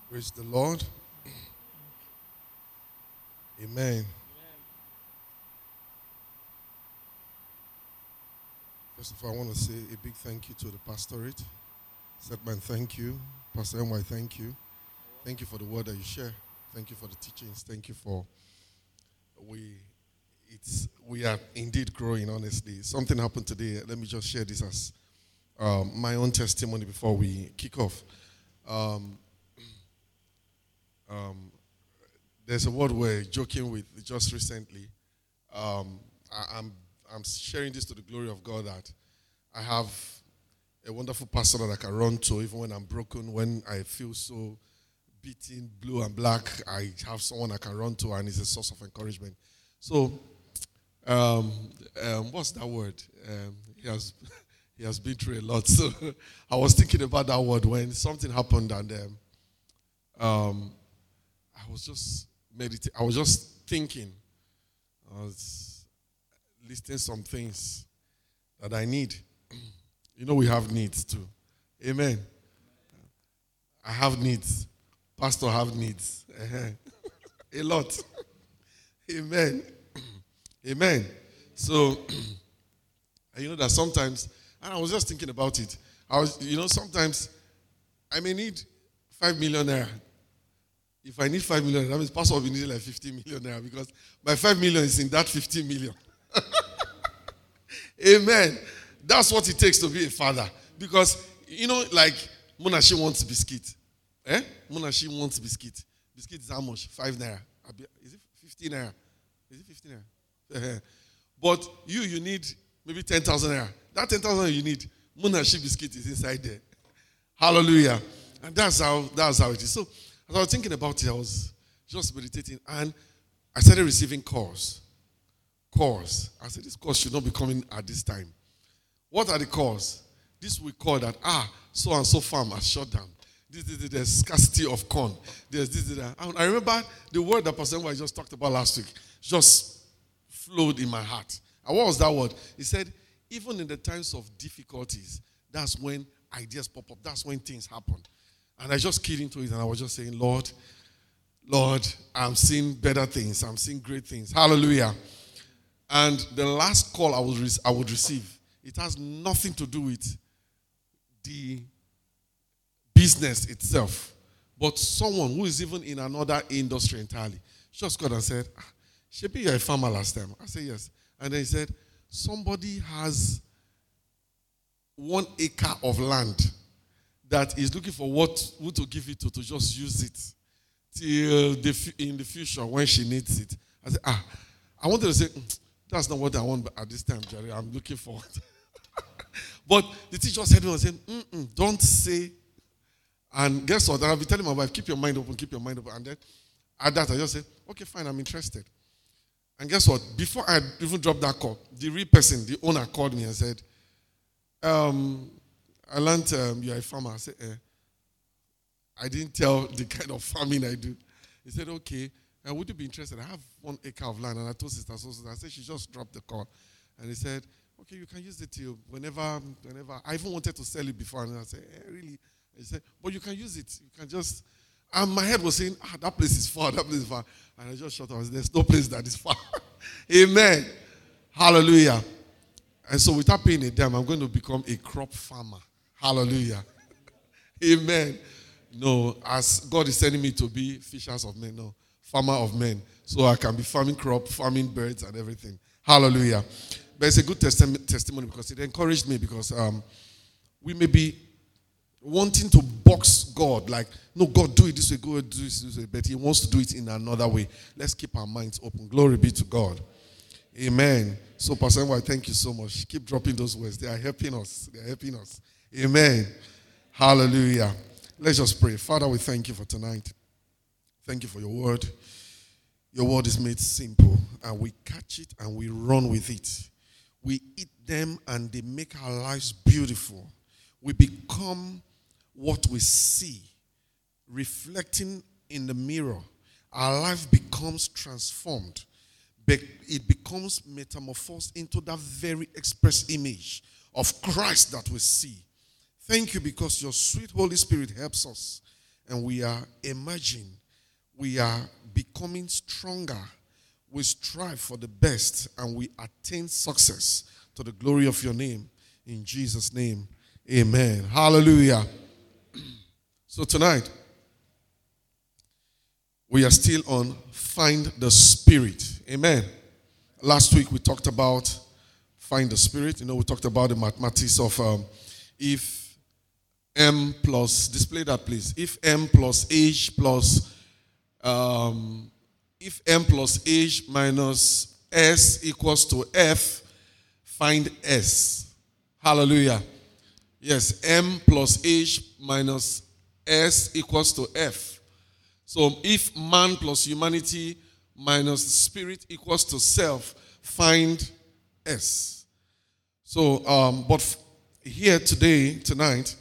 Praise the Lord. Amen. First of all, I want to say a big thank you to the pastorate. Setman, thank you. Pastor MY, thank you. Thank you for the word that you share. Thank you for the teachings. Thank you for we are indeed growing, honestly. Something happened today. Let me just share this as my own testimony before we kick off. There's a word we're joking with just recently. I'm sharing this to the glory of God that I have a wonderful pastor that I can run to even when I'm broken, when I feel so beaten, blue and black. I have someone I can run to and it's a source of encouragement. So, what's that word? He has been through a lot. So I was thinking about that word when something happened and I was just meditating. I was just thinking. I was listing some things that I need. You know we have needs too. Amen. I have needs. Pastor have needs. A lot. Amen. Amen. So, you know that sometimes, and I was just thinking about it. Sometimes I may need 5 million naira. If I need 5 million, that means Pastor will be needing like 50 million naira because my 5 million is in that 50 million. Amen. That's what it takes to be a father. Because, like Munashi wants biscuit. Munashi wants biscuit. Biscuit is how much? 5 naira. Is it 15 naira? Is it 15 naira? But you need maybe 10,000 naira. That 10,000 you need, Munashi biscuit is inside there. Hallelujah. And that's how it is. So, as I was thinking about it, I was just meditating and I started receiving calls. I said, this call should not be coming at this time. What are the calls? This we call that, so and so farm has shut down. There's scarcity of corn. There's this. And I remember the word that Pastor I just talked about last week just flowed in my heart. And what was that word? He said, even in the times of difficulties, that's when ideas pop up. That's when things happen. And I just keyed into it and I was just saying, Lord, I'm seeing better things. I'm seeing great things. Hallelujah. And the last call I would receive, it has nothing to do with the business itself, but someone who is even in another industry entirely just got and said, Shebi, you're a farmer last time. I said, yes. And then he said, somebody has 1 acre of land that is looking for who to give it to just use it till in the future when she needs it. I said, I wanted to say, that's not what I want at this time, Jerry. I'm looking for it. But the teacher said to me, don't say. And guess what? I'll be telling my wife, keep your mind open. And then at that, I just said, okay, fine, I'm interested. And guess what? Before I even dropped that call, the real person, the owner, called me and said, I learned you're a farmer. I said, I didn't tell the kind of farming I do. He said, okay, would you be interested? I have 1 acre of land. And I told sister, I said, she just dropped the call. And he said, okay, you can use it till whenever. I even wanted to sell it before. And I said, really? He said, but you can use it. You can just. And my head was saying, that place is far. And I just shut up. There's no place that is far. Amen. Hallelujah. And so without paying a dime, I'm going to become a crop farmer. Hallelujah. Amen. No, as God is sending me to be fishers of men, no, farmer of men. So I can be farming crop, farming birds and everything. Hallelujah. But it's a good testimony because it encouraged me because we may be wanting to box God like, no, God, do it this way, God, do this way. But he wants to do it in another way. Let's keep our minds open. Glory be to God. Amen. So, Pastor Nwai, thank you so much. Keep dropping those words. They are helping us. Amen. Hallelujah. Let's just pray. Father, we thank you for tonight. Thank you for your word. Your word is made simple, and we catch it and we run with it. We eat them and they make our lives beautiful. We become what we see, reflecting in the mirror. Our life becomes transformed. It becomes metamorphosed into that very express image of Christ that we see. Thank you because your sweet Holy Spirit helps us and we are emerging. We are becoming stronger. We strive for the best, and we attain success to the glory of your name. In Jesus' name, amen. Hallelujah. So tonight, we are still on Find the Spirit. Amen. Last week, we talked about Find the Spirit. We talked about the mathematics of if M plus, display that please, if M plus age plus, if M plus age minus S equals to F, find S. Hallelujah. Yes, M plus age minus S equals to F. So if man plus humanity minus spirit equals to self, find S. So, but here tonight,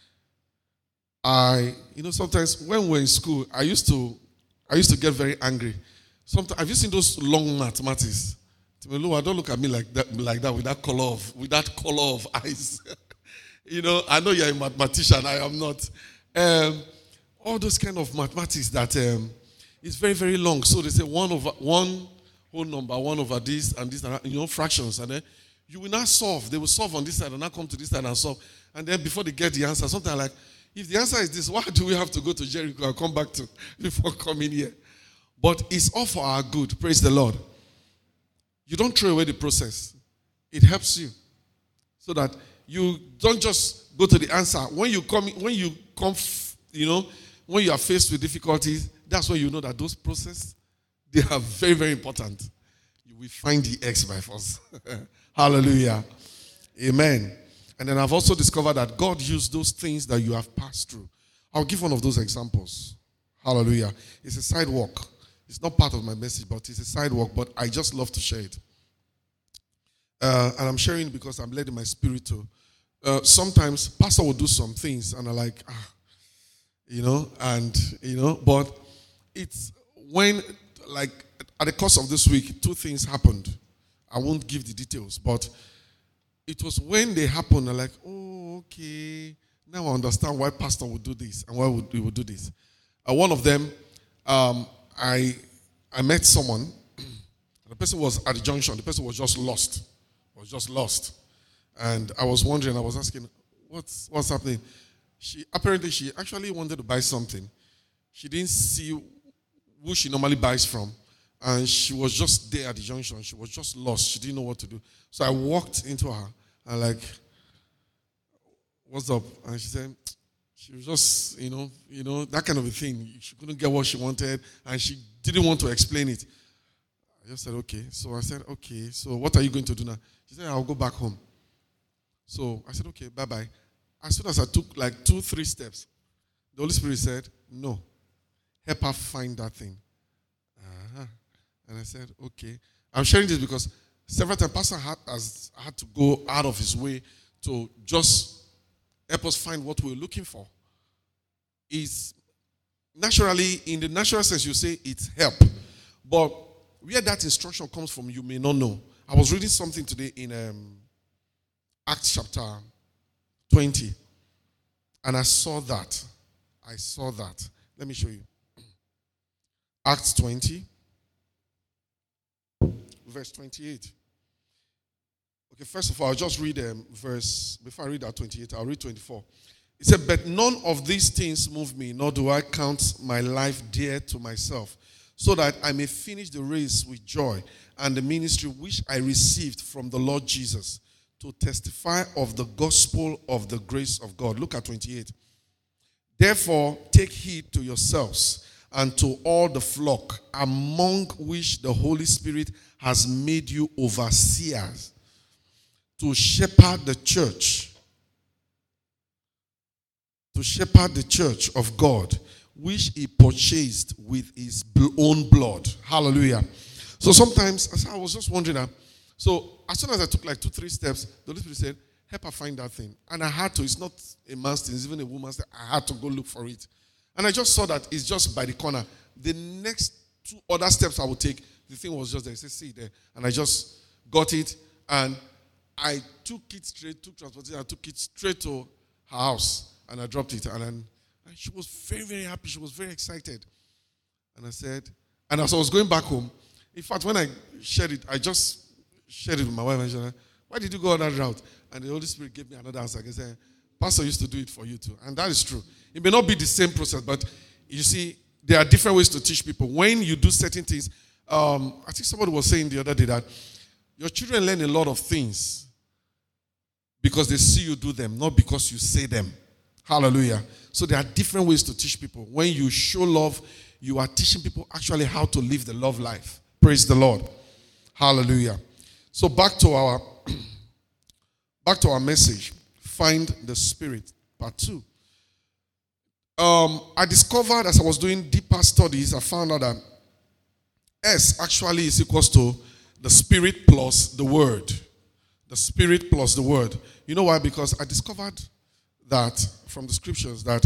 sometimes when we're in school, I used to get very angry. Sometimes, have you seen those long mathematics? Timelu, don't look at me like that with that color of eyes. I know you're a mathematician. I am not. All those kind of mathematics that is very, very long. So they say 1 over 1 whole number, 1 over this and this and that, fractions, and then you will not solve. They will solve on this side and not come to this side and solve. And then before they get the answer, something like, if the answer is this, why do we have to go to Jericho and come back to before coming here? But it's all for our good. Praise the Lord. You don't throw away the process. It helps you. So that you don't just go to the answer. When you come, when you are faced with difficulties, that's when you know that those processes, they are very, very important. You will find the X by force. Hallelujah. Amen. And then I've also discovered that God used those things that you have passed through. I'll give one of those examples. Hallelujah. It's a sidewalk. It's not part of my message, but it's a sidewalk, but I just love to share it. And I'm sharing it because I'm led in my spirit to. Sometimes pastor will do some things and I'm like, but it's when, like, at the course of this week, 2 things happened. I won't give the details, but it was when they happened, I'm like, oh, okay. Now I understand why pastor would do this and why we would do this. One of them, I met someone. The person was at the junction. The person was just lost. And I was wondering, I was asking, what's happening? She actually wanted to buy something. She didn't see who she normally buys from. And she was just there at the junction. She was just lost. She didn't know what to do. So I walked into her and like, what's up? And she said, she was just, that kind of a thing. She couldn't get what she wanted and she didn't want to explain it. I just said, okay. So I said, okay, so what are you going to do now? She said, I'll go back home. So I said, okay, bye-bye. As soon as I took like 2-3 steps, the Holy Spirit said, no, help her find that thing. And I said, okay. I'm sharing this because several times Pastor has had to go out of his way to just help us find what we're looking for. Is naturally, in the natural sense, you say it's help. But where that instruction comes from, you may not know. I was reading something today in Acts chapter 20. And I saw that. Let me show you. Acts 20. Verse 28. Okay, first of all, I'll just read verse, before I read that 28, I'll read 24. It said, but none of these things move me, nor do I count my life dear to myself, so that I may finish the race with joy and the ministry which I received from the Lord Jesus to testify of the gospel of the grace of God. Look at 28. Therefore, take heed to yourselves and to all the flock among which the Holy Spirit has made you overseers to shepherd the church of God, which he purchased with his own blood. Hallelujah. So sometimes, I was just wondering, so as soon as I took like 2-3 steps, the Holy Spirit said, help her find that thing. And I had to. It's not a man's thing, it's even a woman's thing. I had to go look for it. And I just saw that it's just by the corner. The next 2 other steps I would take, the thing was just there. It said, see there. And I just got it. And I took transportation, I took it straight to her house. And I dropped it. And And she was very, very happy. She was very excited. And I said, and as I was going back home, in fact, when I shared it, I just shared it with my wife. And she said, why did you go on that route? And the Holy Spirit gave me another answer. He said, Pastor used to do it for you too. And that is true. It may not be the same process, but you see, there are different ways to teach people. When you do certain things, I think somebody was saying the other day that your children learn a lot of things because they see you do them, not because you say them. Hallelujah. So there are different ways to teach people. When you show love, you are teaching people actually how to live the love life. Praise the Lord. Hallelujah. So back to our message. Find the Spirit, part 2. I discovered as I was doing deeper studies, I found out that S actually is equals to the Spirit plus the Word. The Spirit plus the Word. You know why? Because I discovered that from the scriptures that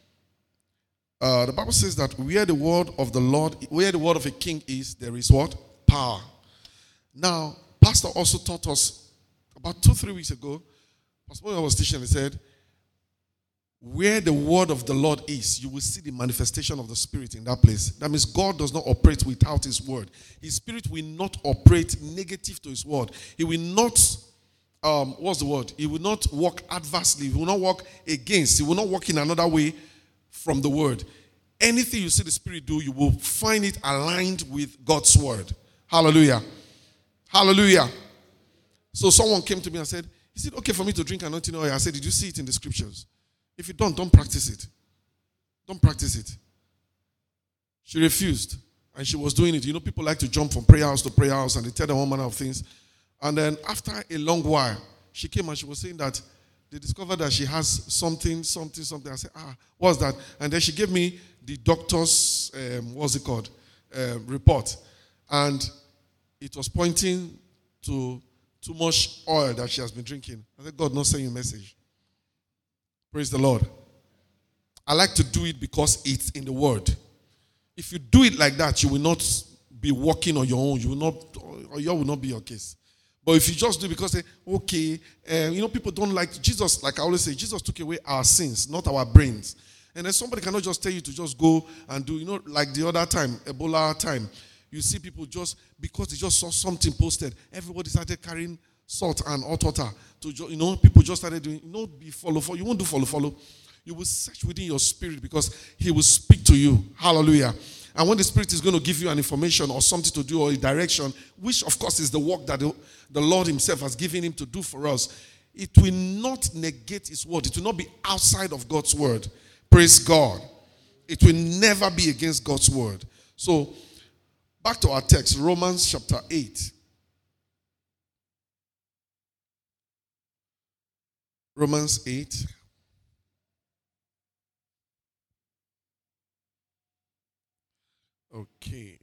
the Bible says that where the word of the Lord, where the word of a king is, there is what? Power. Now, Pastor also taught us about 2-3 weeks ago. Pastor when I was teaching, he said, where the word of the Lord is, you will see the manifestation of the Spirit in that place. That means God does not operate without His word. His Spirit will not operate negative to His word. He will not, what's the word? He will not walk adversely. He will not walk against. He will not walk in another way from the word. Anything you see the Spirit do, you will find it aligned with God's word. Hallelujah. Hallelujah. So someone came to me and said, is it okay for me to drink anointing oil? I said, did you see it in the scriptures? If you don't practice it. Don't practice it. She refused. And she was doing it. You know, people like to jump from prayer house to prayer house and they tell them all manner of things. And then after a long while, she came and she was saying that they discovered that she has something. I said, what's that? And then she gave me the doctor's, report. And it was pointing to too much oil that she has been drinking. I said, God not send you a message. Praise the Lord. I like to do it because it's in the word. If you do it like that, you will not be walking on your own. You will not, or your will not be your case. But if you just do it because, people don't like Jesus, like I always say, Jesus took away our sins, not our brains. And then somebody cannot just tell you to just go and do, like the other time, Ebola time. You see people just, because they just saw something posted, everybody started carrying salt and hot water. People just started doing, be follow. You won't do follow. You will search within your spirit because He will speak to you. Hallelujah. And when the Spirit is going to give you an information or something to do or a direction, which of course is the work that the Lord Himself has given Him to do for us, it will not negate His word. It will not be outside of God's word. Praise God. It will never be against God's word. So, back to our text, Romans chapter 8. Romans 8. Okay.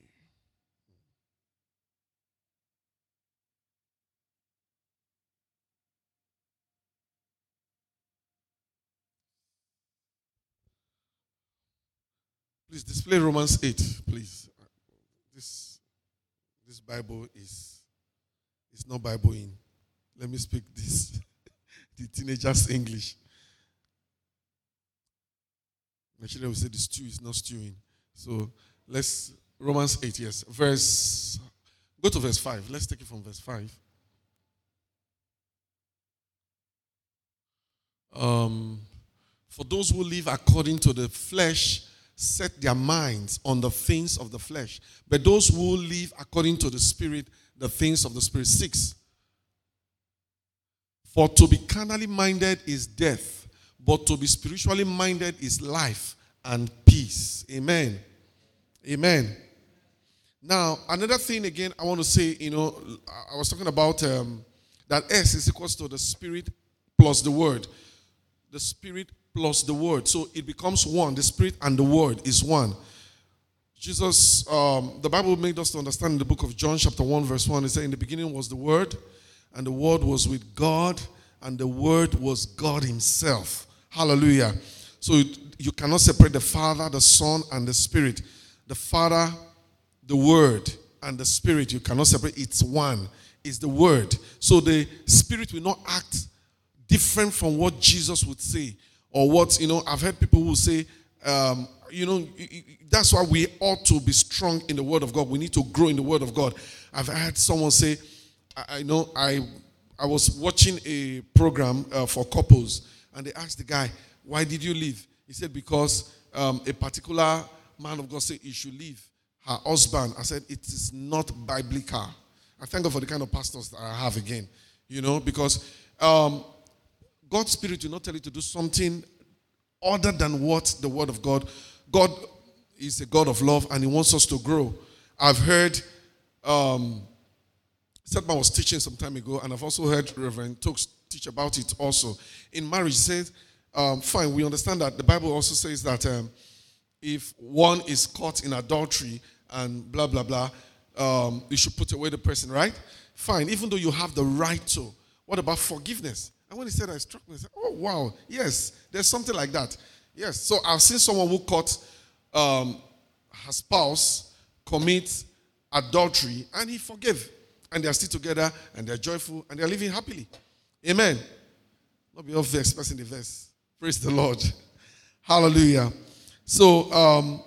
Please display Romans 8, please. This Bible is not Bible in. Let me speak this. The teenagers' English. My children will say the stew is not stewing. So Romans 8, yes. Go to verse 5. Let's take it from verse 5. For those who live according to the flesh set their minds on the things of the flesh. But those who live according to the Spirit, the things of the Spirit. 6. For to be carnally minded is death, but to be spiritually minded is life and peace. Amen. Amen. Now, another thing again I want to say, I was talking about that S is equals to the Spirit plus the Word. The Spirit plus the Word. So it becomes one. The Spirit and the Word is one. Jesus, the Bible made us to understand in the book of John chapter 1 verse 1, it said, in the beginning was the Word, and the Word was with God, and the Word was God Himself. Hallelujah. So you cannot separate the Father, the Son, and the Spirit. The Father, the Word, and the Spirit, you cannot separate. It's one. It's the Word. So the Spirit will not act different from what Jesus would say. Or what, I've heard people who say, That's why we ought to be strong in the Word of God. We need to grow in the Word of God. I've had someone say, I was watching a program for couples, and they asked the guy, why did you leave? He said, because a particular man of God said he should leave her husband. I said, it is not biblical. I thank God for the kind of pastors that I have again, because God's Spirit will not tell you to do something other than what the Word of God. God is a God of love, and He wants us to grow. I've heard, Setman was teaching some time ago, and I've also heard Reverend Tokes teach about it also. In marriage, he says, fine, we understand that the Bible also says that if one is caught in adultery and blah, blah, blah, you should put away the person, right? Fine, even though you have the right to. What about forgiveness? And when he said that, it struck me. I said, oh, wow, yes, there's something like that. Yes, so I've seen someone who caught her spouse commit adultery, and he forgave. And they're still together, and they're joyful, and they're living happily. Amen. Not be off expressing the verse. Praise the Lord. Hallelujah. So,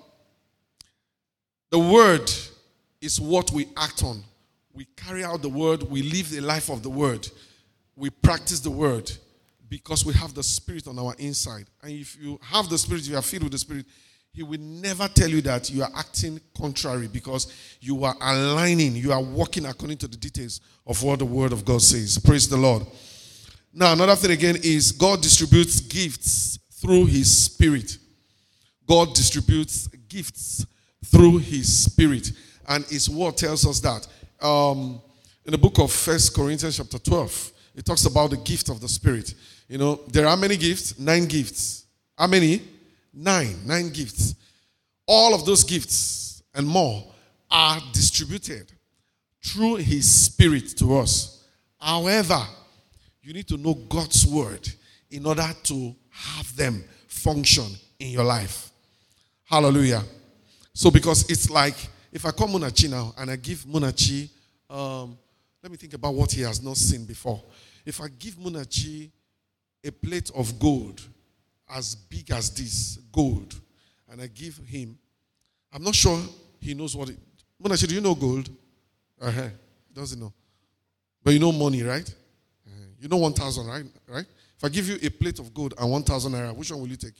the word is what we act on. We carry out the word. We live the life of the word. We practice the word because we have the Spirit on our inside. And if you have the Spirit, you are filled with the Spirit, He will never tell you that you are acting contrary, because you are aligning, you are walking according to the details of what the Word of God says. Praise the Lord. Now, another thing again is God distributes gifts through His Spirit. God distributes gifts through His Spirit. And His Word tells us that. In the book of 1 Corinthians chapter 12, it talks about the gift of the Spirit. There are many gifts, 9 gifts. How many? 9 gifts. All of those gifts and more are distributed through His Spirit to us. However, you need to know God's word in order to have them function in your life. Hallelujah. So because it's like, if I call Munachi now and I give Munachi, let me think about what he has not seen before. If I give Munachi a plate of gold, as big as this, gold, and I give him, I'm not sure he knows what it. Munachi, do you know gold? Doesn't know. But you know money, right? You know 1,000, right? If I give you a plate of gold and 1,000 naira, which one will you take?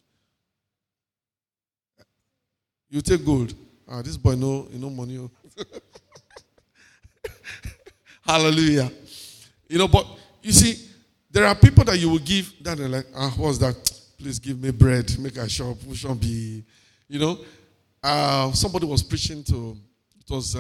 You take gold. This boy know money. Hallelujah. But you see, there are people that you will give that are like, what's that? Please give me bread, make a shop, we shall be, somebody was preaching to, it was,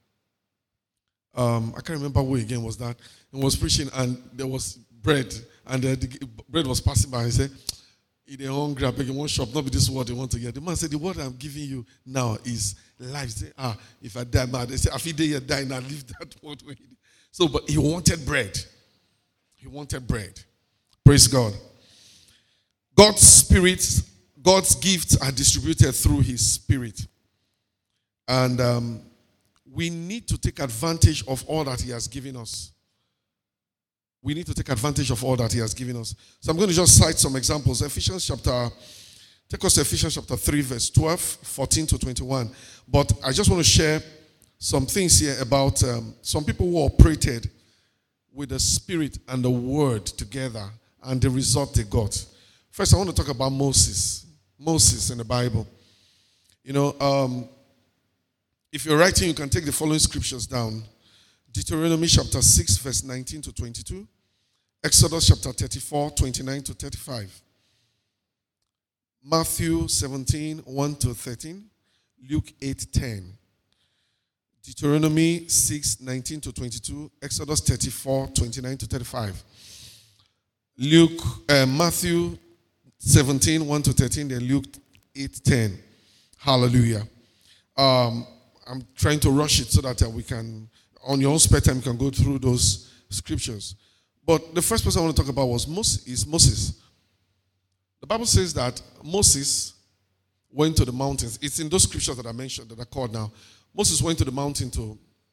I can't remember who again was that. He was preaching and there was bread, and the bread was passing by. He said, if they're hungry, I beg in one shop, not be this word they want to get. The man said, the word I'm giving you now is life. He said, if I die now, they say, if you die now, leave that word. So, but he wanted bread. He wanted bread. Praise God. God's Spirit, God's gifts are distributed through His Spirit. And we need to take advantage of all that He has given us. We need to take advantage of all that He has given us. So I'm going to just cite some examples. Take us to Ephesians chapter 3, verse 12, 14 to 21. But I just want to share some things here about some people who operated with the Spirit and the Word together, and the result they got. First, I want to talk about Moses. Moses in the Bible. If you're writing, you can take the following scriptures down. Deuteronomy chapter 6, verse 19 to 22. Exodus chapter 34, 29 to 35. Matthew 17, 1 to 13. Luke 8, 10. Deuteronomy 6, 19 to 22. Exodus 34, 29 to 35. Matthew 17, 1 to 13, then Luke 8, 10. Hallelujah. I'm trying to rush it so that we can, on your own spare time, you can go through those scriptures. But the first person I want to talk about is Moses. The Bible says that Moses went to the mountains. It's in those scriptures that I mentioned, that I called now. Moses went to the mountain to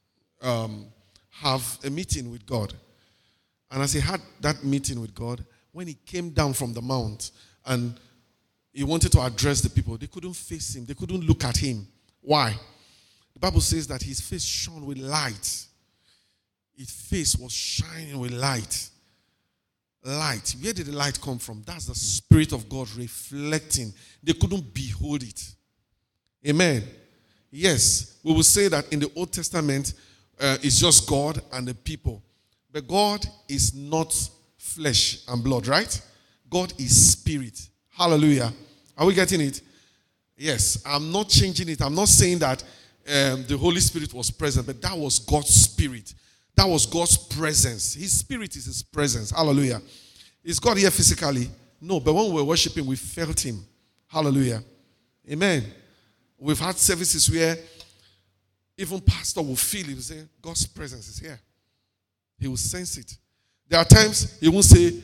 have a meeting with God. And as he had that meeting with God, when he came down from the mount, and he wanted to address the people. They couldn't face him. They couldn't look at him. Why? The Bible says that his face shone with light. His face was shining with light. Light. Where did the light come from? That's the Spirit of God reflecting. They couldn't behold it. Amen. Yes, we will say that in the Old Testament, it's just God and the people. But God is not flesh and blood, right? God is spirit. Hallelujah. Are we getting it? Yes, I'm not changing it. I'm not saying that the Holy Spirit was present, but that was God's spirit. That was God's presence. His spirit is his presence. Hallelujah. Is God here physically? No, but when we were worshiping, we felt him. Hallelujah. Amen. We've had services where even pastor will feel it. He will say, God's presence is here. He will sense it. There are times he won't say,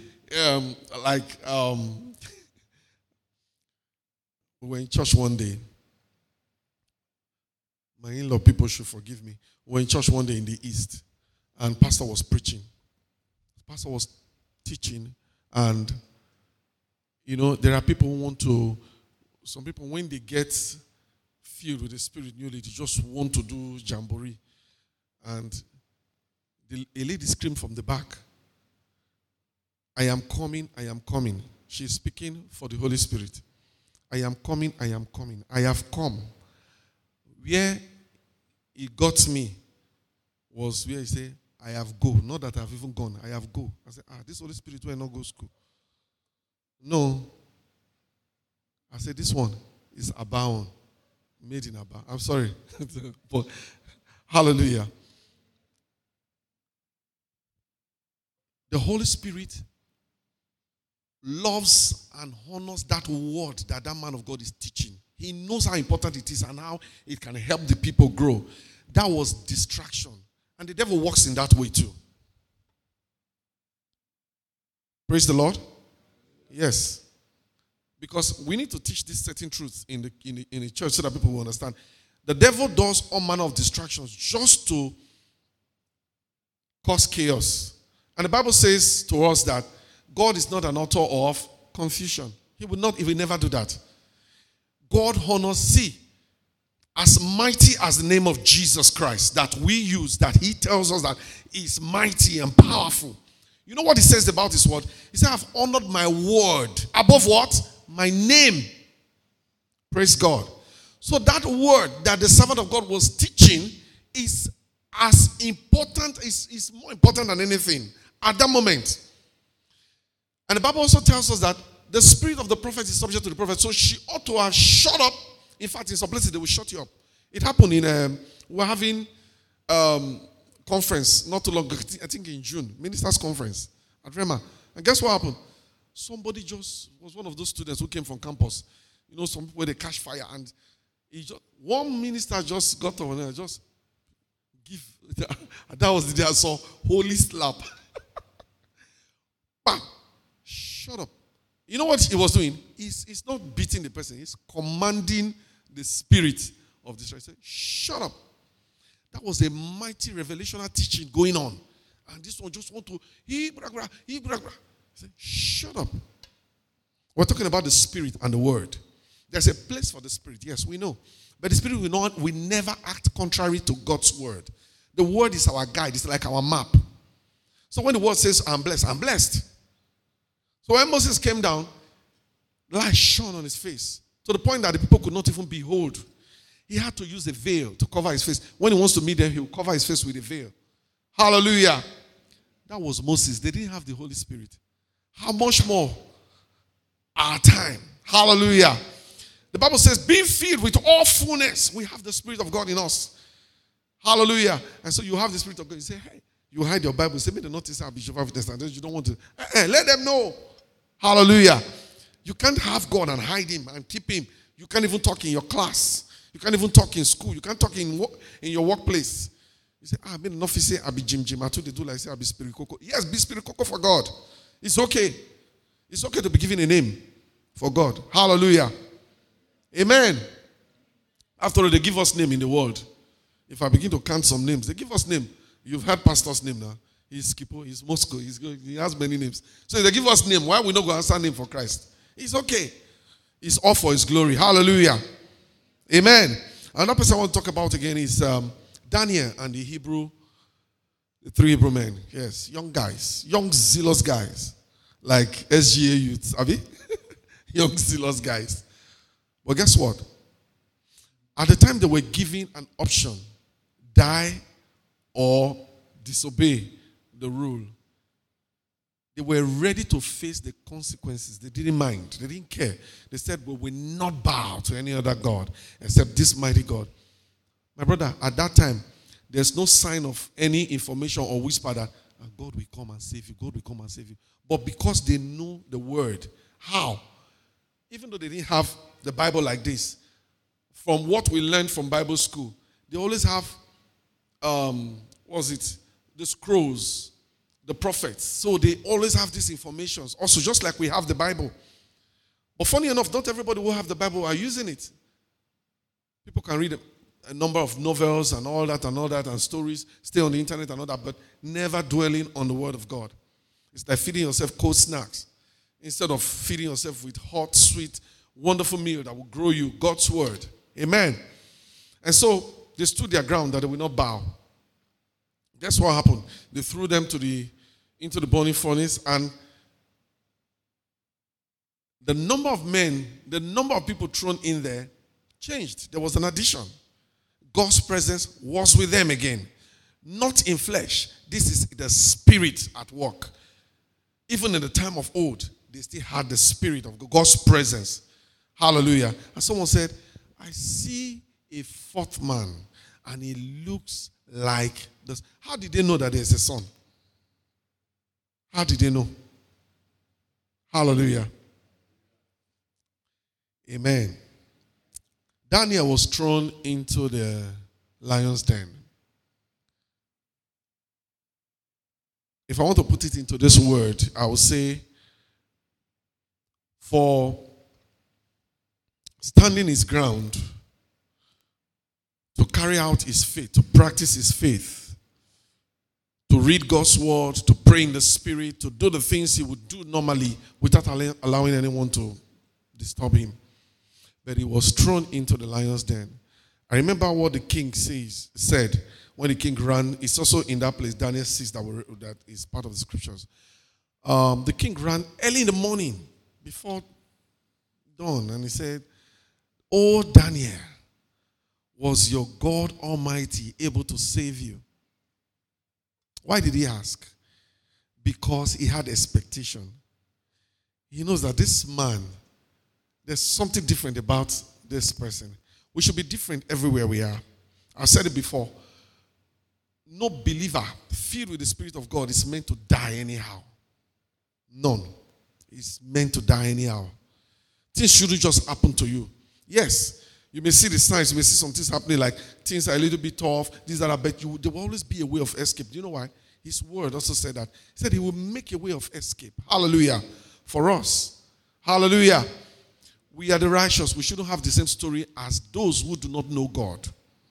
we were in church one day. My in-law people should forgive me. We were in church one day in the East, and pastor was preaching. Pastor was teaching, and there are people who want to, some people when they get filled with the Spirit, they just want to do jamboree. And a lady screamed from the back, I am coming, I am coming. She's speaking for the Holy Spirit. I am coming, I am coming. I have come. Where it got me was where he said, I have go. Not that I've even gone. I have go. I said, this Holy Spirit will not go to school. No. I said, this one is Abaon. Made in Aba. I'm sorry. But hallelujah. The Holy Spirit loves and honors that word that man of God is teaching. He knows how important it is and how it can help the people grow. That was distraction. And the devil works in that way too. Praise the Lord. Yes. Because we need to teach these certain truths in the church so that people will understand. The devil does all manner of distractions just to cause chaos. And the Bible says to us that God is not an author of confusion. He will never do that. God honors, as mighty as the name of Jesus Christ that we use, that he tells us that is mighty and powerful. You know what he says about his word? He said, I've honored my word above what? My name. Praise God. So that word that the servant of God was teaching is as important, is more important than anything at that moment. And the Bible also tells us that the spirit of the prophet is subject to the prophet. So she ought to have shut up. In fact, in some places, they will shut you up. It happened in, we're having conference not too long ago, I think in June, ministers conference at Rema. And guess what happened? Somebody just was one of those students who came from campus. Some people, they catch fire. And one minister just got over there, just give. That was the day I saw holy slap. Bam. Shut up. You know what he was doing? He's not beating the person. He's commanding the spirit of this. He said, shut up. That was a mighty revelational teaching going on. And this one just want to, he said, shut up. We're talking about the spirit and the word. There's a place for the spirit. Yes, we know. But the spirit will never act contrary to God's word. The word is our guide. It's like our map. So when the word says, I'm blessed, I'm blessed. So when Moses came down, light shone on his face to the point that the people could not even behold. He had to use a veil to cover his face. When he wants to meet them, he will cover his face with a veil. Hallelujah. That was Moses. They didn't have the Holy Spirit. How much more our time? Hallelujah. The Bible says, being filled with all fullness, we have the Spirit of God in us. Hallelujah. And so you have the Spirit of God. You say, hey, you hide your Bible. Say, me the notice I'll be Jehovah's Witness. You don't want to. Let them know. Hallelujah. You can't have God and hide him and keep him. You can't even talk in your class. You can't even talk in school. You can't talk in your workplace. You say, I've been an officer, I'll be Jim. I told they do like say, I'll be Spirit Coco. Yes, be Spirit Coco for God. It's okay. It's okay to be given a name for God. Hallelujah. Amen. After all, they give us name in the world. If I begin to count some names, they give us name. You've heard pastor's name now. He's Kipo, he's Moscow, he has many names. So they give us name. Why we not go answer name for Christ? It's okay. It's all for his glory. Hallelujah. Amen. Another person I want to talk about again is Daniel and the 3 Hebrew men. Yes, young guys, young zealous guys, like SGA youths, have you? Young zealous guys. But guess what? At the time they were given an option, die or disobey the rule, they were ready to face the consequences. They didn't mind. They didn't care. They said, we will not bow to any other God except this mighty God. My brother, at that time, there's no sign of any information or whisper that God will come and save you. God will come and save you. But because they knew the word, how? Even though they didn't have the Bible like this, from what we learned from Bible school, they always have, the scrolls, the prophets. So they always have these informations. Also, just like we have the Bible. But funny enough, not everybody who have the Bible are using it. People can read a number of novels and all that and stories, stay on the internet and all that, but never dwelling on the word of God. It's like feeding yourself cold snacks instead of feeding yourself with hot, sweet, wonderful meal that will grow you, God's word. Amen. And so they stood their ground that they will not bow. Guess what happened? They threw them into the burning furnace, and the number of men, the number of people thrown in there changed. There was an addition. God's presence was with them again. Not in flesh. This is the spirit at work. Even in the time of old, they still had the spirit of God's presence. Hallelujah. And someone said, I see a fourth man, and he looks like this. How did they know that there's a son? How did they know? Hallelujah. Amen. Daniel was thrown into the lion's den. If I want to put it into this word, I would say, for standing his ground, to carry out his faith, to practice his faith, to read God's word, to pray in the spirit, to do the things he would do normally without allowing anyone to disturb him. But he was thrown into the lion's den. I remember what the king said when the king ran. It's also in that place, Daniel 6, that is part of the scriptures. The king ran early in the morning before dawn, and he said, "Oh, Daniel, was your God Almighty able to save you?" Why did he ask? Because he had expectation. He knows that this man, there's something different about this person. We should be different everywhere we are. I've said it before. No believer filled with the Spirit of God is meant to die anyhow. None is meant to die anyhow. Things shouldn't just happen to you. Yes, you may see the signs, you may see some things happening, like things are a little bit tough, these that I bet you, there will always be a way of escape. Do you know why? His word also said that. He said he will make a way of escape. Hallelujah. For us. Hallelujah. We are the righteous. We shouldn't have the same story as those who do not know God.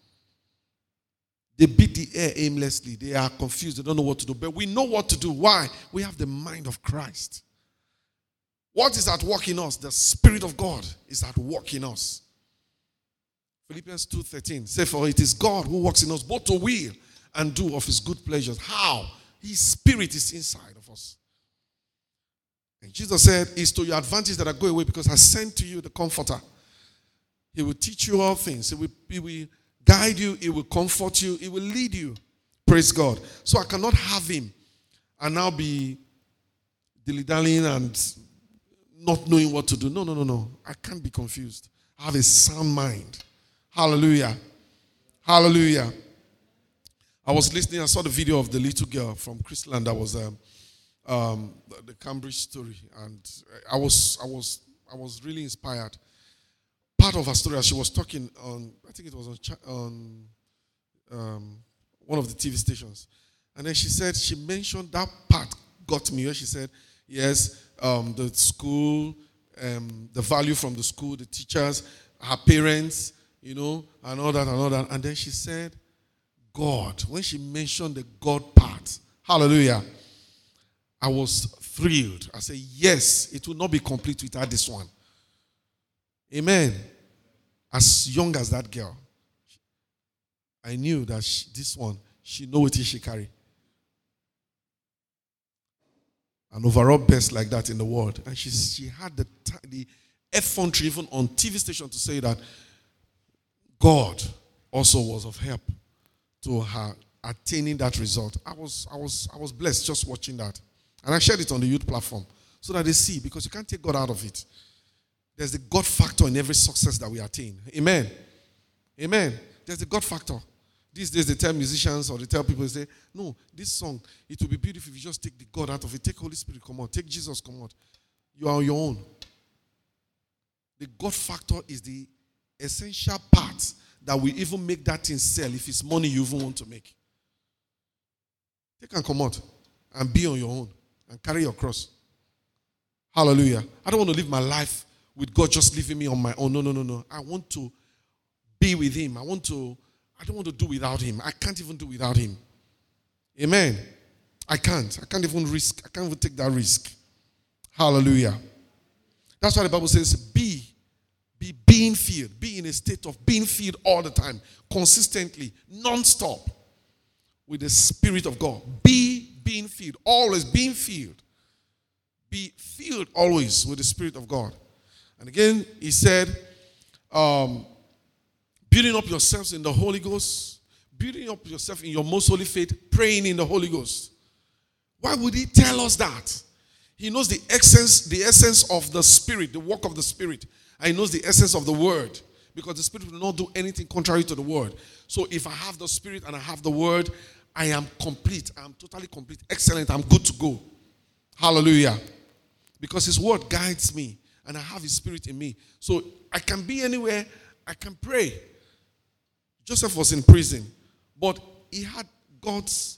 They beat the air aimlessly. They are confused. They don't know what to do. But we know what to do. Why? We have the mind of Christ. What is at work in us? The Spirit of God is at work in us. Philippians 2:13 says, "For it is God who works in us both to will and do of his good pleasures." How? His Spirit is inside of us. And Jesus said, "It's to your advantage that I go away, because I sent to you the Comforter. He will teach you all things. He will guide you. He will comfort you. He will lead you." Praise God. So I cannot have him and now be dilly-dallying and not knowing what to do. No. I can't be confused. I have a sound mind. Hallelujah. Hallelujah. I was listening. I saw the video of the little girl from Chrisland that was the Cambridge story, and I was really inspired. Part of her story, as she was talking on, I think it was on one of the TV stations, and then she mentioned that part got me. Where she said, yes, the school, the value from the school, the teachers, her parents, and all that, and then she said, God. When she mentioned the God part, hallelujah, I was thrilled. I said, yes, it will not be complete without this one. Amen. As young as that girl, I knew that this one, she know what she carry. An overall best like that in the world. And she had the effrontery even on TV station to say that God also was of help to her attaining that result. I was blessed just watching that. And I shared it on the youth platform so that they see, because you can't take God out of it. There's the God factor in every success that we attain. Amen. Amen. There's the God factor. These days they tell musicians or they tell people, they say, no, this song, it will be beautiful if you just take the God out of it. Take Holy Spirit, come on. Take Jesus, come on. You are on your own. The God factor is the essential part that will even make that thing sell if it's money you even want to make. Take and come out and be on your own and carry your cross. Hallelujah. I don't want to live my life with God just leaving me on my own. No. I want to be with him. I don't want to do without him. I can't even do without him. Amen. I can't even take that risk. Hallelujah. That's why the Bible says, be being filled. Be in a state of being filled all the time, consistently, non-stop with the Spirit of God. Be being filled, always being filled. Be filled always with the Spirit of God. And again, he said, building up yourselves in the Holy Ghost, building up yourself in your most holy faith, praying in the Holy Ghost. Why would he tell us that? He knows the essence of the Spirit, the work of the Spirit. And he knows the essence of the Word. Because the Spirit will not do anything contrary to the Word. So if I have the Spirit and I have the Word, I am complete. I am totally complete. Excellent. I'm good to go. Hallelujah. Because his Word guides me. And I have his Spirit in me. So I can be anywhere. I can pray. Joseph was in prison. But he had God's...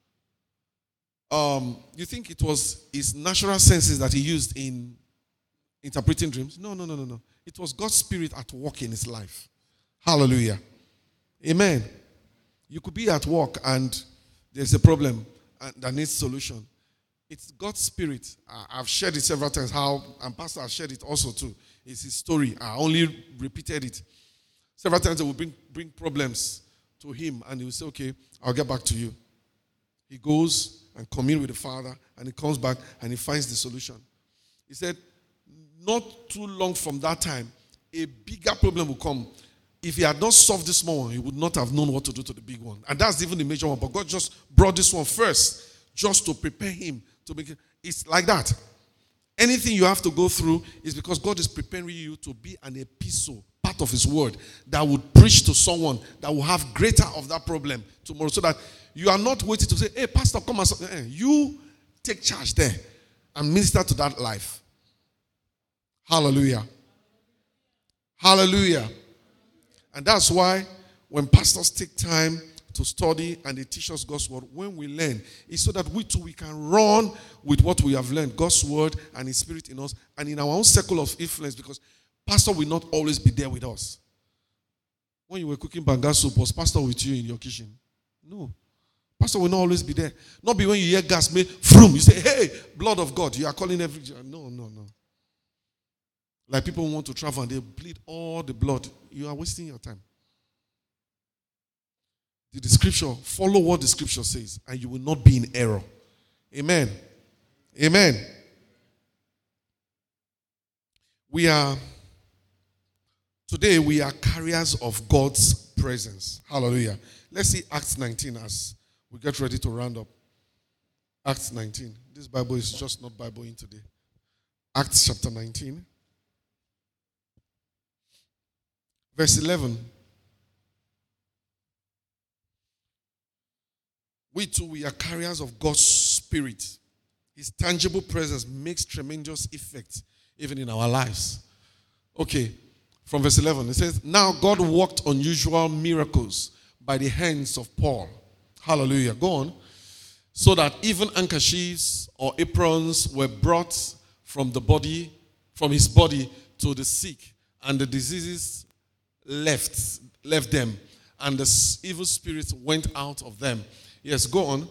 you think it was his natural senses that he used in interpreting dreams? No. It was God's Spirit at work in his life. Hallelujah. Amen. You could be at work and there's a problem that needs solution. It's God's Spirit. I've shared it several times and Pastor has shared it also too. It's his story. I only repeated it. Several times they will bring problems to him and he will say, okay, I'll get back to you. He goes and commune with the Father and he comes back and he finds the solution. He said, not too long from that time, a bigger problem will come. If he had not solved this small one, he would not have known what to do to the big one. And that's even the major one. But God just brought this one first, just to prepare him to make it. It's like that. Anything you have to go through is because God is preparing you to be an epistle, part of his word, that would preach to someone that will have greater of that problem tomorrow. So that you are not waiting to say, hey, Pastor, come and you take charge there and minister to that life. Hallelujah. Hallelujah. And that's why when pastors take time to study and they teach us God's word, when we learn, it's so that we too we can run with what we have learned, God's word and his Spirit in us and in our own circle of influence, because pastor will not always be there with us. When you were cooking banga soup, was pastor with you in your kitchen? No. Pastor will not always be there. Not be when you hear gas, vroom, you say, hey, blood of God, you are calling every... No. Like people who want to travel and they bleed all the blood. You are wasting your time. The scripture, follow what the scripture says and you will not be in error. Amen. Amen. Today we are carriers of God's presence. Hallelujah. Let's see Acts 19 as we get ready to round up. Acts 19. This Bible is just not Bible in today. Acts chapter 19. Verse 11. We too, we are carriers of God's Spirit. His tangible presence makes tremendous effect even in our lives. Okay, from verse 11, it says, now God worked unusual miracles by the hands of Paul. Hallelujah. Go on. So that even handkerchiefs or aprons were brought from his body to the sick, and the diseases left them, and the evil spirits went out of them. Yes, go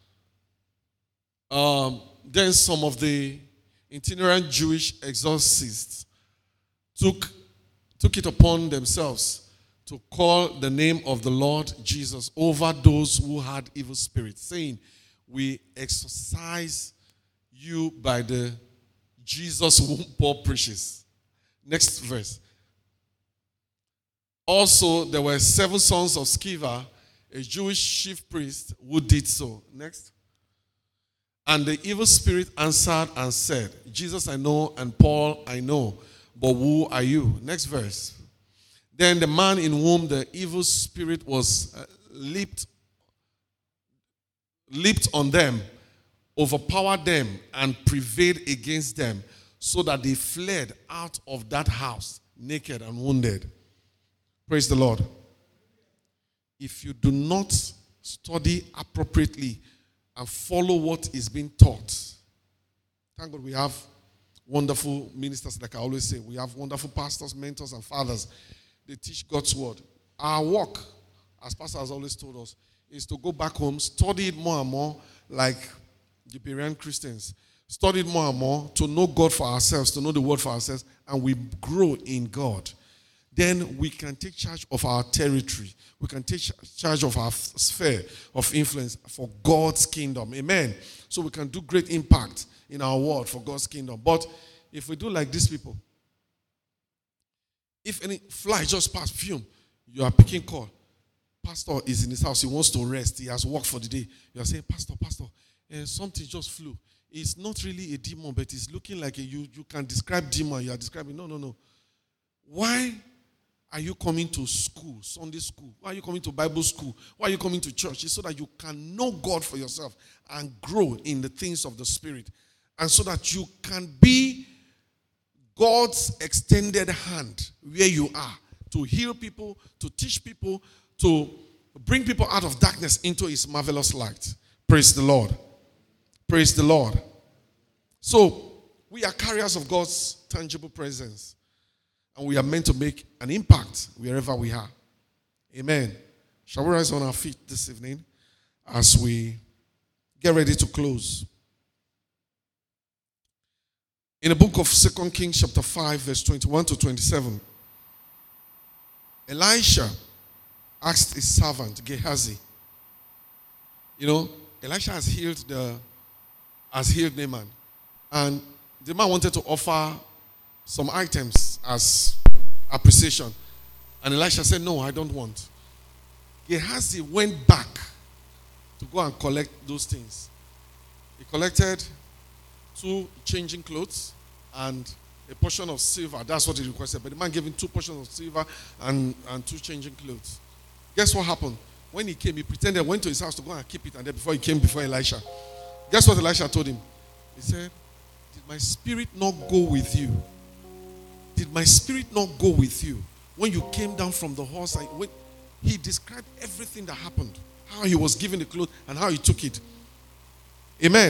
on. Then some of the itinerant Jewish exorcists took took it upon themselves to call the name of the Lord Jesus over those who had evil spirits, saying, we exorcise you by the Jesus whom Paul preaches. Next verse. Also, there were 7 sons of Sceva, a Jewish chief priest, who did so. Next. And the evil spirit answered and said, Jesus I know, and Paul I know, but who are you? Next verse. Then the man in whom the evil spirit was leaped on them, overpowered them, and prevailed against them, so that they fled out of that house, naked and wounded. Praise the Lord. If you do not study appropriately and follow what is being taught, thank God we have wonderful ministers, like I always say. We have wonderful pastors, mentors, and fathers. They teach God's word. Our work, as Pastor has always told us, is to go back home, study it more and more, like the Berean Christians. Study it more and more to know God for ourselves, to know the word for ourselves, and we grow in God. Then we can take charge of our territory. We can take charge of our sphere of influence for God's kingdom. Amen. So we can do great impact in our world for God's kingdom. But if we do like these people, if any fly just passed, fume, you are picking call. Pastor is in his house. He wants to rest. He has worked for the day. You are saying, Pastor, something just flew. It's not really a demon, but it's looking like you can describe demon. You are describing. No. Why are you coming to school, Sunday school? Why are you coming to Bible school? Why are you coming to church? It's so that you can know God for yourself and grow in the things of the Spirit. And so that you can be God's extended hand where you are, to heal people, to teach people, to bring people out of darkness into his marvelous light. Praise the Lord. Praise the Lord. So, we are carriers of God's tangible presence. And we are meant to make an impact wherever we are. Amen. Shall we rise on our feet this evening as we get ready to close? In the book of 2 Kings chapter 5, verse 21 to 27, Elisha asked his servant, Gehazi. Elisha has healed Naaman. And the man wanted to offer some items as appreciation. And Elisha said, no, I don't want. Gehazi went back to go and collect those things. He collected 2 changing clothes and a portion of silver. That's what he requested. But the man gave him 2 portions of silver and 2 changing clothes. Guess what happened? When he came, he pretended, went to his house to go and keep it. And then before he came before Elisha, guess what Elisha told him? He said, did my spirit not go with you? Did my spirit not go with you when you came down from the horse? When he described everything that happened, how he was given the cloth and how he took it. Amen.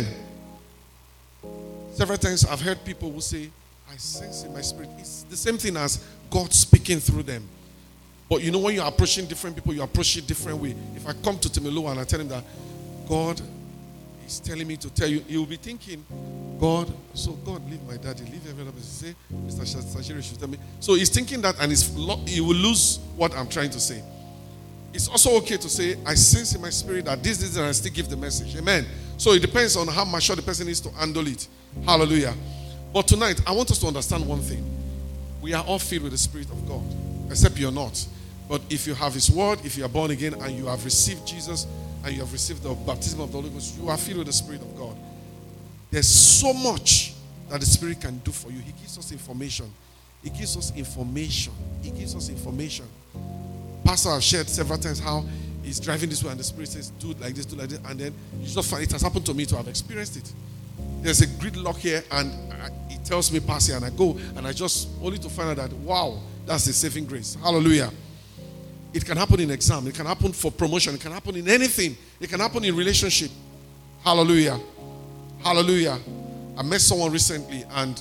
Several times I've heard people who say, I sense in my spirit. It's the same thing as God speaking through them. But when you're approaching different people, you approach it different way. If I come to Temelo and I tell him that God is telling me to tell you, he will be thinking, God, leave my daddy, leave everyone else. Say, Mr. Sashiri should tell me. So he's thinking that, and he will lose what I'm trying to say. It's also okay to say, I sense in my spirit that this, and I still give the message. Amen. So it depends on how mature the person is to handle it. Hallelujah. But tonight, I want us to understand one thing. We are all filled with the Spirit of God, except you're not. But if you have His Word, if you are born again and you have received Jesus and you have received the baptism of the Holy Ghost, you are filled with the Spirit of God. There's so much that the Spirit can do for you. He gives us information. He gives us information. He gives us information. Pastor has shared several times how he's driving this way and the Spirit says, do it like this, do it like this. And then you just find it has happened to me to have experienced it. There's a gridlock here and it tells me pass here and I go and I just only to find out that, wow, that's the saving grace. Hallelujah. It can happen in exam. It can happen for promotion. It can happen in anything. It can happen in relationship. Hallelujah. Hallelujah. I met someone recently and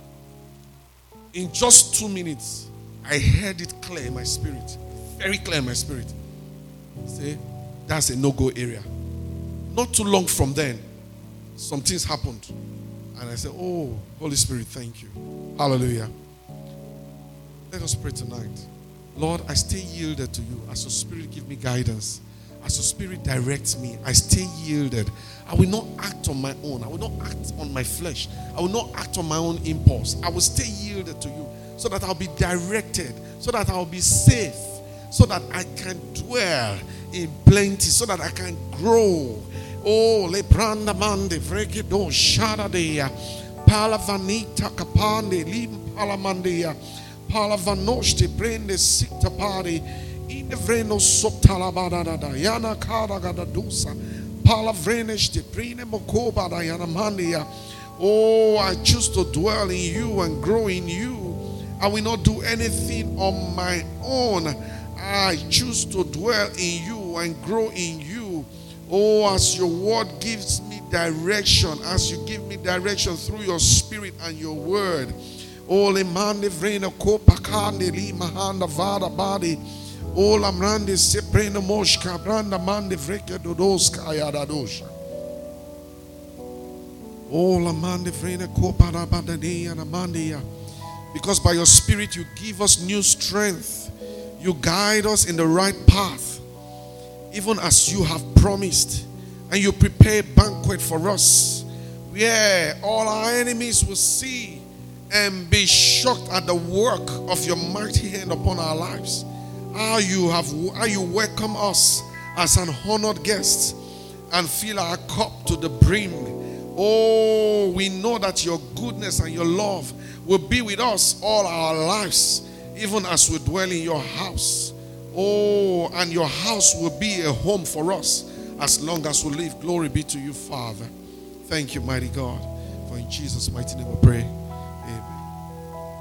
in just 2 minutes, I heard it clear in my spirit. Very clear in my spirit. Say, that's a no-go area. Not too long from then, some things happened. And I said, oh, Holy Spirit, thank you. Hallelujah. Let us pray tonight. Lord, I stay yielded to you. As your Spirit give me guidance, as your Spirit directs me, I stay yielded. I will not act on my own. I will not act on my flesh. I will not act on my own impulse. I will stay yielded to you so that I'll be directed, so that I'll be safe, so that I can dwell in plenty, so that I can grow. Oh, lebranda mande vregedo shadadea palavanita kapande lim palamandia palavanoshte prende sikta pari in the vreno soptalabada yana karagadadusa palavreneshte prine mokoba yana mandia. Oh, I choose to dwell in you and grow in you. I will not do anything on my own. I choose to dwell in you and grow in you. Oh, as your word gives me direction, as you give me direction through your Spirit and your word. Oh, le mande vrena kopakande li mahanda vada body. Oh, la mrande seprena moshka branda mande vreke dodoska ayadadosha. Oh, la mande vrena koparabadania na mandia. Because by your Spirit you give us new strength. You guide us in the right path, even as you have promised. And you prepare a banquet for us, where all our enemies will see and be shocked at the work of your mighty hand upon our lives. How you welcome us as an honored guest and fill our cup to the brim. Oh, we know that your goodness and your love will be with us all our lives, even as we dwell in your house. Oh, and your house will be a home for us as long as we live. Glory be to you, Father. Thank you, mighty God. For in Jesus' mighty name we pray.